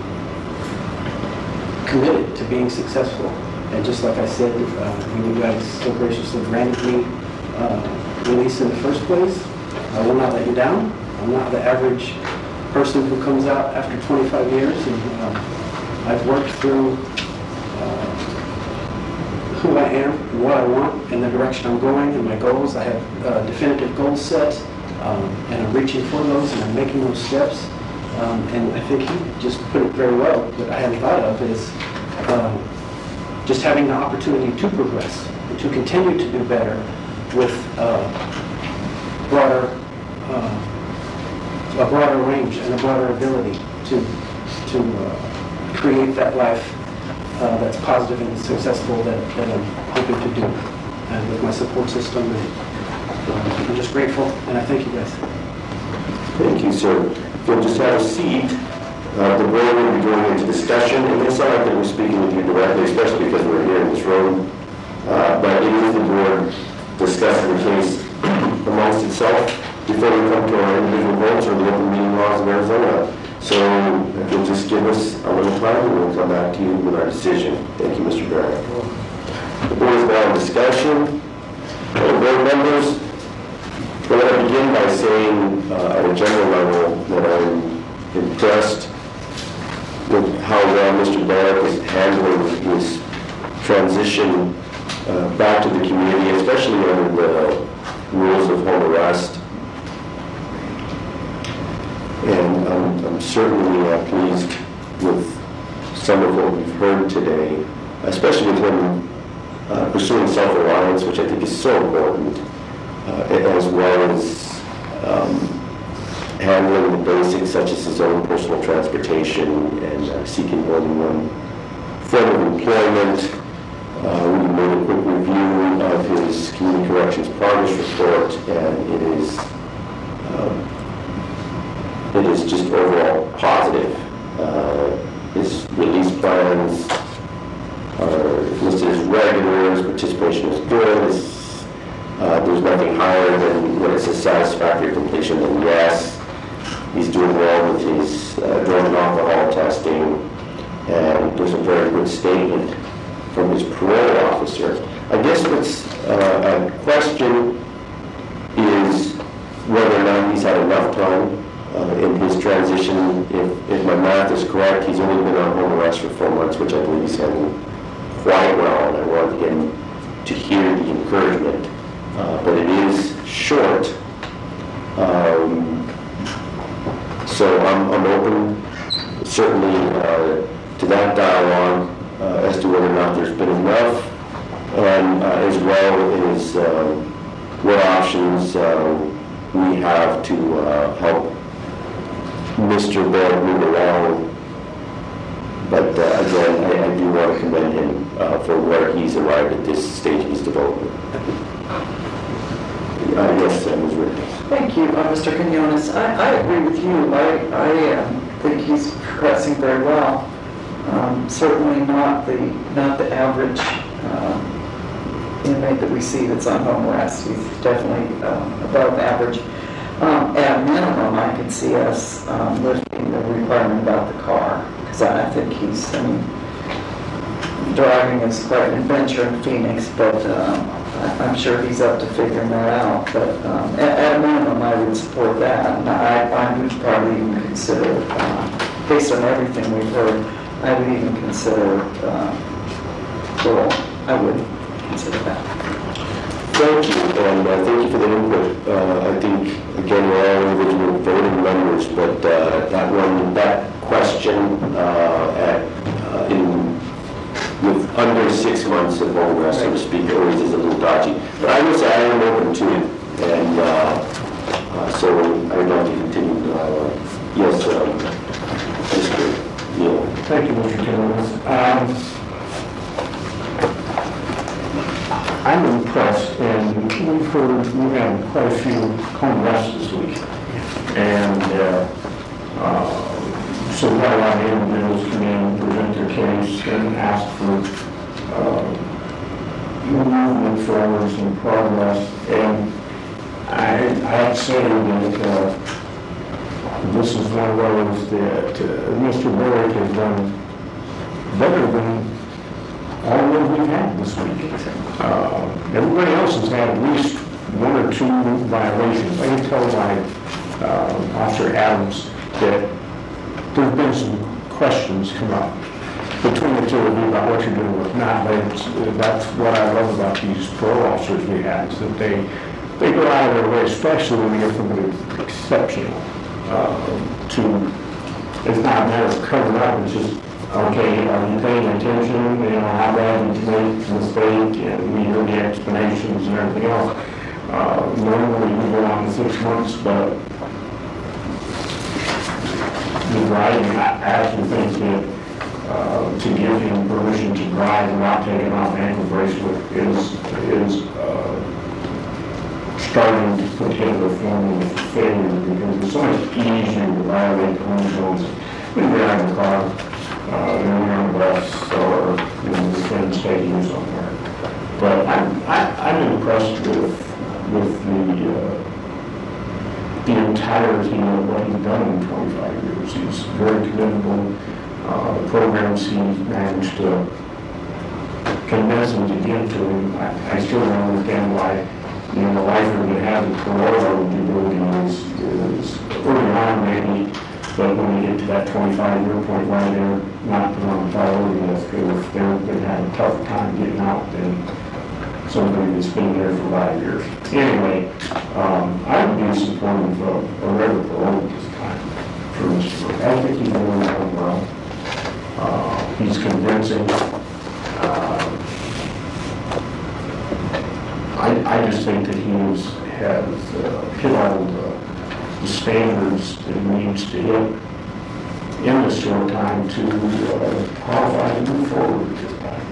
committed to being successful. And just like I said, when you guys so graciously granted me release in the first place, I will not let you down. I'm not the average person who comes out after 25 years, and I've worked through who I am and what I want and the direction I'm going and my goals. I have definitive goals set, and I'm reaching for those and I'm making those steps. And I think he just put it very well. What I hadn't thought of is just having the opportunity to progress and to continue to do better with a broader range and a broader ability to create that life that's positive and successful that I'm hoping to do, and with my support system. And I'm just grateful, and I thank you guys. Thank you, sir. If you'll just have a seat, the board will be going into discussion, and it's not like that we're speaking with you directly, especially because we're here in this room, but it is the board discussing the case amongst itself before we come to our individual votes or the open meeting laws of Arizona. So if you'll just give us a little time, and we'll come back to you with our decision. Thank you, Mr. Barrett. The board is now in discussion. Board members, I want to begin by saying at a general level that I'm impressed with how well Mr. Barrett is handling his transition back to the community, especially under the rules of home arrest. And I'm certainly pleased with some of what we've heard today, especially with him pursuing self-reliance, which I think is so important, as well as handling the basics such as his own personal transportation and seeking more than one form of employment. We made a quick review of his community corrections progress report, and it is just overall positive. His release plans are listed as regular, his participation is good, there's nothing higher than what it says satisfactory completion than yes. He's doing well with his drug and alcohol testing, and there's a very good statement from his parole officer. I guess what's a question is whether or not he's had enough time in his transition. If my math is correct, he's only been on home arrest for 4 months, which I believe he's handling quite well, and I want him to hear the encouragement. But it is short. So I'm open, certainly, to that dialogue as to whether or not there's been enough, and as well as what options we have to help Mr. Barrett move along. But again, I do want to commend him for where he's arrived at this stage of his development. Yes, Ms. Ricketts. Thank you, Mr. Quinones. I agree with you. I think he's progressing very well. Certainly not the average inmate that we see that's on home arrest. He's definitely above average. At minimum, I can see us lifting the requirement about the car, because I think driving is quite an adventure in Phoenix, but I'm sure he's up to figuring that out. But at a minimum, I would support that. And I would probably even consider, based on everything we've heard, I would even consider parole. I would consider that. Thank you, and thank you for the input. I think, again, we're all individual voting members, but that question with under 6 months of home arrest, so to speak, always is a little dodgy. But I would say I am open to it, and so I would like to continue the dialogue. Yes, Mr. Neal. Thank you, Mr. Timmons. I'm impressed, and we had quite a few home arrests this week, and so we had a lot of individuals come in, present their case, and ask for movement forward, some progress, and I have to say that this is one of those that Mr. Barrett has done better than all of those we've had this week. Everybody else has had at least 1 or 2 violations. I can tell by Officer Adams that there's been some questions come up between the two of you about what you're doing with not. That's what I love about these parole officers we have, is that they go out of their way, especially when they get somebody exceptional, it's not a matter of covering up, it's just, okay, are you paying attention? You know, how bad did you make a mistake? And we hear the explanations and everything else. Normally we go on to 6 months, but you're right. I actually think that to give him permission to drive without taking off ankle bracelet is starting to put him in a form of failure, because it's so much easier to violate the home zones when you're out of the car, when you're on the bus, or your friends taking you somewhere. But I'm impressed with the entirety of what he's done in 25 years. He's very commendable. The programs he managed to convince him to give to him, I still don't understand why, the lifer that has a parole eligibility is early on maybe, but when you get to that 25-year point, why they're not put on the priority list, because if they're having a tough time getting out, then somebody that's been there for 5 years. Anyway, I would be supportive of a regular parole at this time for Mr. Burke. I think he's doing well. He's convincing. I just think that he has hit all the standards that he needs to hit in this short time to qualify to move forward at this time.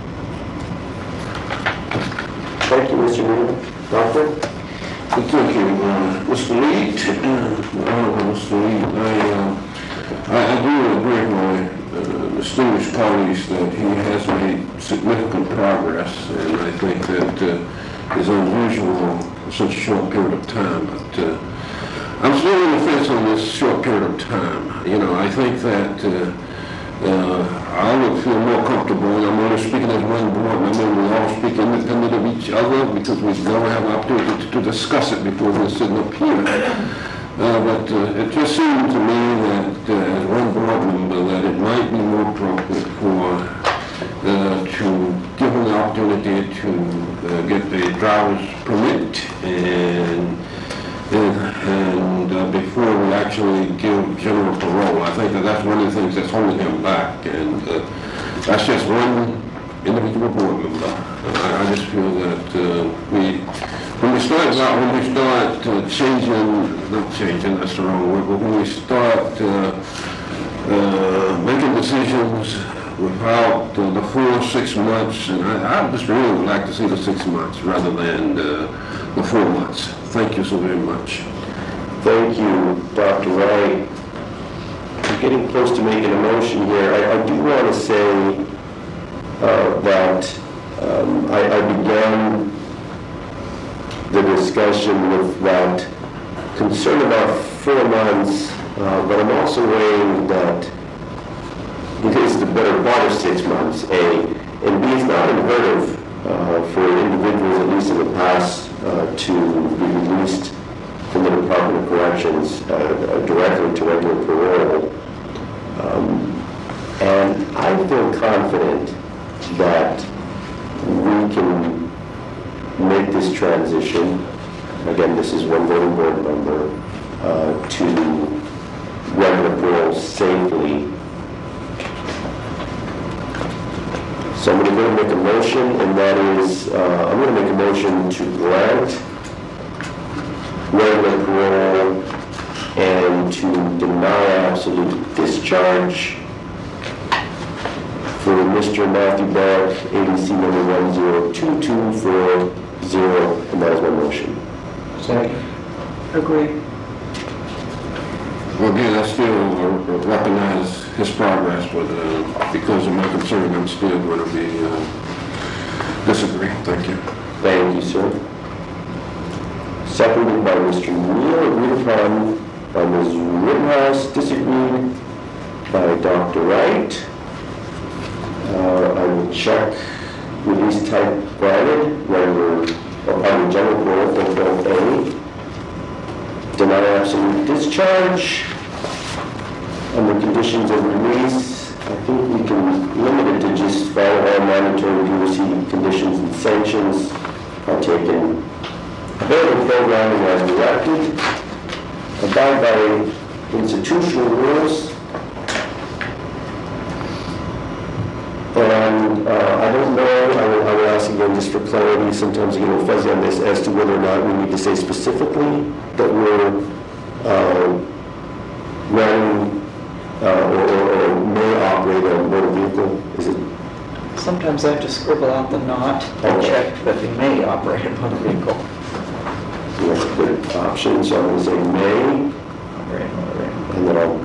Thank you, Mr. Reed. Doctor? Thank you, Mr. Lee. Mr. Lee, I do agree with my distinguished colleagues that he has made significant progress, and I think that is unusual for such a short period of time. But I'm still on the fence on this short period of time. I think that I would feel more comfortable, and I'm only speaking as one board member, we all speak independent of each other because we never have an opportunity to discuss it before we're sitting up here. But it just seemed to me that as one board member that it might be more appropriate to give them the opportunity to get a driver's permit and before we actually give general parole. I think that's one of the things that's holding him back, and that's just one individual board member. I just feel that when we start not changing, that's the wrong word, but when we start making decisions without the full 6 months, and I just really would like to see the 6 months rather than the 4 months. Thank you so very much. Thank you, Dr. Wright. I'm getting close to making a motion here. I do want to say that I began the discussion with that concern about 4 months, but I'm also weighing that it is the better part of 6 months, A, and B, it's not unheard of for individuals, at least in the past, to be released from the Department of Corrections directly to regular parole. And I feel confident that we can make this transition. Again, this is one voting board member to regular parole safely. So I'm going to make a motion, and that is, I'm going to make a motion to grant regular parole and to deny absolute discharge for Mr. Matthew Barrick, ABC number 1022440, and that is my motion. Second. Agree. Well, again, I still recognize his progress, but because of my concern, I'm still going to be disagree. Thank you. Thank you, sir. Seconded by Mr. Neal, agreed upon by Ms. Rittenhouse, disagreed by Dr. Wright. I will check release type granted, regular, or pardon, general parole for A. Deny absolute discharge. Under conditions of release, I think we can limit it to just follow all mandatory DOC conditions and sanctions, partaking available programming as directed, abide by institutional rules, and I don't know, I will ask again just for clarity, sometimes I get a little fuzzy on this, as to whether or not we need to say specifically that we're running or may operate operate a motor vehicle? Is it? Sometimes I have to scribble out the not and Okay. check that they may operate a motor vehicle. That's a good option, so I'm going to say may, Operate a motor vehicle. and then I'll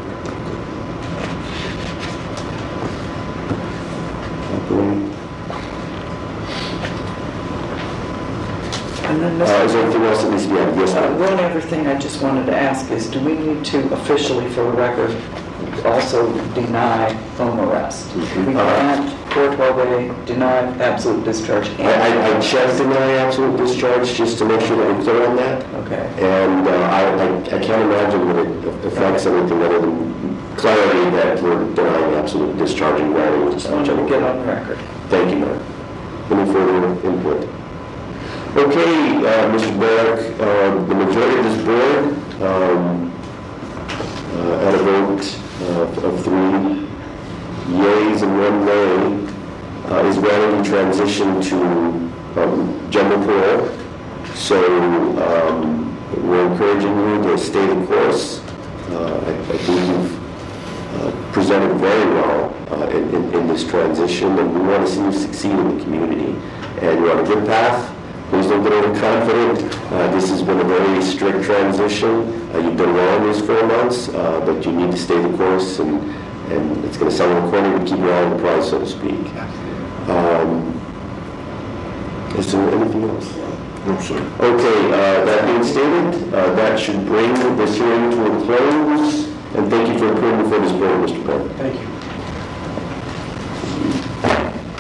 operate. And then, Is there Mr. anything else that needs to be added? Yes, ma'am. One other thing I just wanted to ask is, do we need to officially, for the record, also deny home arrest? We grant 412A, deny absolute discharge. I checked deny absolute discharge just to make sure that we're clear on that. Okay. And I can't imagine that it affects anything other than clarity that we're denying absolute discharge and granting. Just wanted to get on the record. Thank you, Mayor. Any further input? Okay, Mr. Barrick, the majority of this board, at a vote of 3 yeas and 1 nay, is granting the transition to general parole. So we're encouraging you to stay the course. I think you've presented very well in this transition, and we want to see you succeed in the community. And you're on a good path. Please don't get overconfident. This has been a very strict transition. You've done well in these 4 months, but you need to stay the course, and it's going to sound corny to keep your eye on the prize, so to speak. Is there anything else? No, sir. Okay, that being stated, that should bring this hearing to a close, and thank you for appearing before this board, Mr. Penn. Thank you.